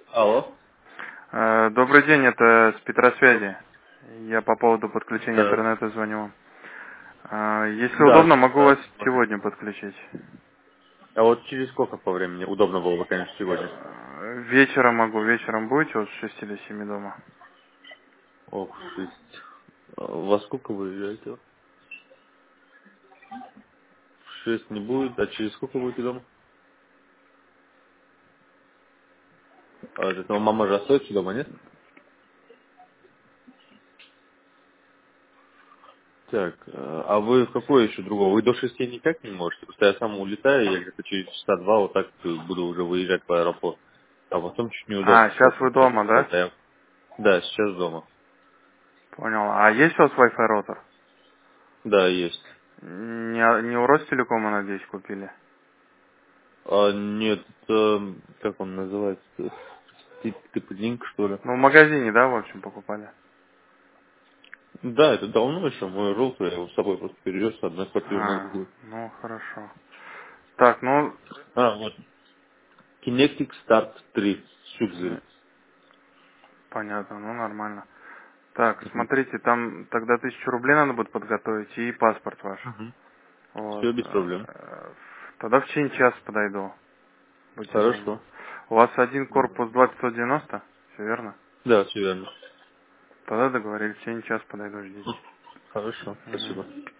Алло. Добрый день, это с Петросвязи. Я по поводу подключения Да. интернета звоню вам. Если Да, удобно, могу вас здравствуйте. сегодня подключить. А вот через сколько по времени? Удобно было бы, конечно, сегодня. Вечером могу, вечером будете вот с 6 или 7 дома? Ох, 6. Во сколько вы уезжаете? В 6 не будет, а через сколько будете дома? А это мама же остается дома, нет? Так, а вы в какое еще другого? Вы до 6 никак не можете? Просто я сам улетаю, я где-то через часа два вот так буду уже выезжать в аэропорт. А потом чуть неудобно Сейчас вы стать, как дома, сказать, да? а Да, сейчас дома. Понял. А есть у вас Wi-Fi роутер? Да, есть. Не у Ростелекома, надеюсь, купили? Нет, это, как он называется? Типа линк, что ли? Ну, в магазине, да, в общем, покупали? Да, это давно еще, мой желтый, я его с собой просто перевез с одной квартиры на другую. Ну, хорошо. Так, ну, А, вот. Kinetic Start 3, Сюкзель. не- понятно, ну, нормально. Так, Угу. смотрите, там тогда 1000 рублей надо будет подготовить и паспорт ваш. Угу. Вот. Все без проблем. Тогда в течение часа подойду. Будьте дома. Хорошо. У вас один Мгм. корпус 2190, все верно? Да, все верно. Тогда договорились, в течение часа подойду, ждите. Хорошо, Мгм. спасибо.